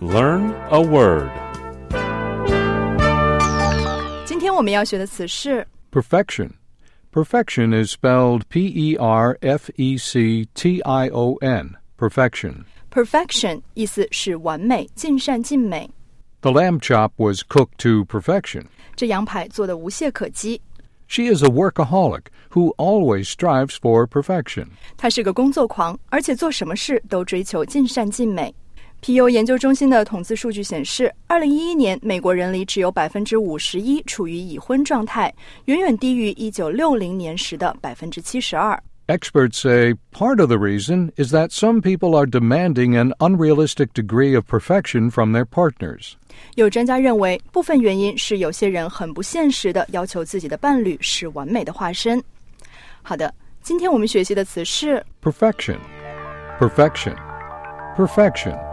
Learn a word. 今天我们要学的词是 Perfection. Perfection is spelled P-E-R-F-E-C-T-I-O-N. Perfection. perfection 意思是完美、尽善尽美。 The lamb chop was cooked to perfection. 这羊排做得无懈可击。 She is a workaholic who always strives for perfection. 他是个工作狂，而且做什么事都追求尽善尽美。PU 研究中心的统计数据显示，2011年美国人里只有51%处于已婚状态，远远低于1960年时的72%。 Experts say part of the reason is that some people are demanding an unrealistic degree of perfection from their partners. 有专家认为，部分原因是有些人很不现实地要求自己的伴侣是完美的化身。好的，今天我们学习的词是 Perfection. Perfection. Perfection.